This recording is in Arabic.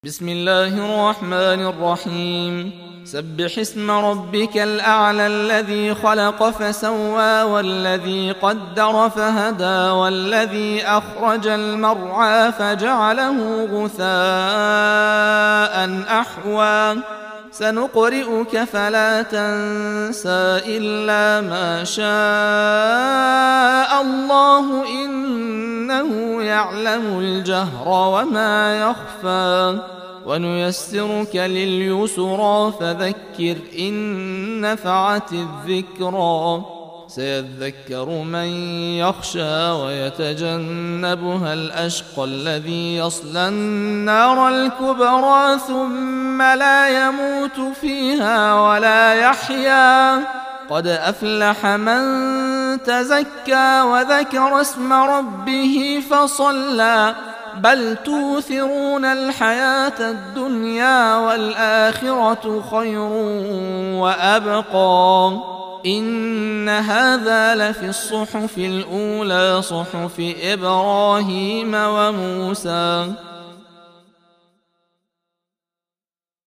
بسم الله الرحمن الرحيم. سبح اسم ربك الأعلى الذي خلق فسوى والذي قدر فهدى والذي أخرج المرعى فجعله غثاء أحوى سنقرئك فلا تنسى إلا ما شاء الله إنه يعلم الجهر وما يخفى ونيسرك لليسرى فذكر إن نفعت الذكرى سيذكر من يخشى ويتجنبها الأشقى الذي يصلى النار الكبرى ثم لا يموت فيها ولا يحيا قد أفلح من تزكى وذكر اسم ربه فصلى بل توثرون الحياة الدنيا والآخرة خير وأبقى إن هذا لفي الصحف الأولى صحف إبراهيم وموسى.